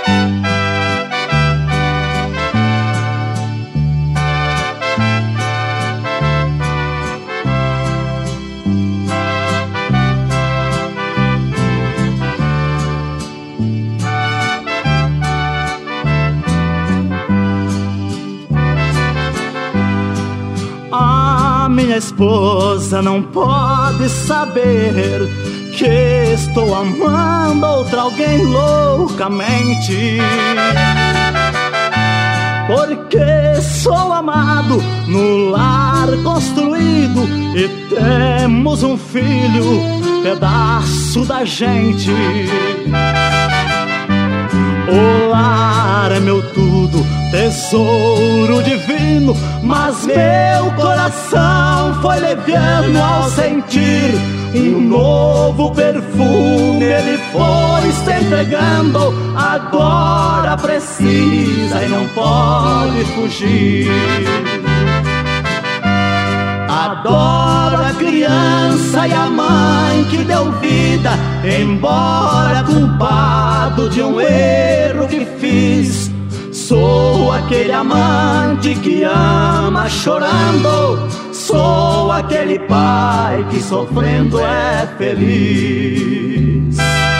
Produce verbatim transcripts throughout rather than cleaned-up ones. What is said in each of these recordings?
Minha esposa não pode saber que estou amando outra alguém loucamente, porque sou amado no lar construído e temos um filho, pedaço da gente. O lar é meu tudo, tesouro divino, mas meu coração foi leviano ao sentir um novo perfume. Ele foi se entregando, agora precisa e não pode fugir. Adoro a criança e a mãe que deu vida, embora culpado de um erro que fiz. Sou aquele amante que ama chorando, sou aquele pai que sofrendo é feliz.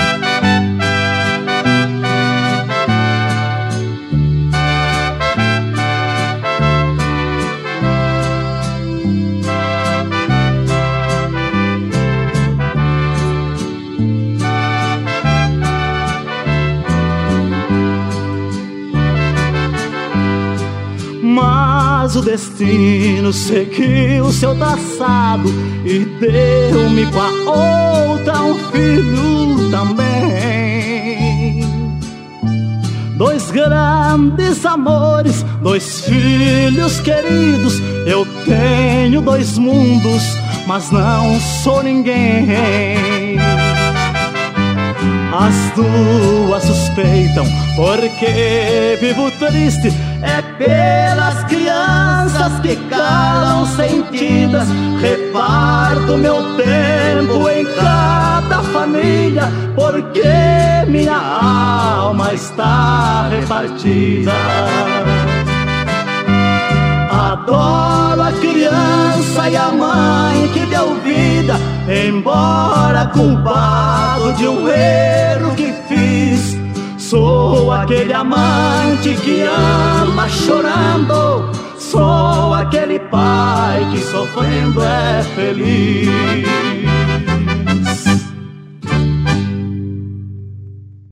Mas o destino seguiu seu traçado e deu-me com a outra um filho também. Dois grandes amores, dois filhos queridos. Eu tenho dois mundos, mas não sou ninguém. As duas suspeitam porque vivo triste, é pelas crianças que calam sentidas. Reparto meu tempo em cada família, porque minha alma está repartida. Adoro a criança e a mãe que deu vida, embora culpado de um erro que fiz. Sou aquele amante que ama chorando, sou aquele pai que sofrendo é feliz.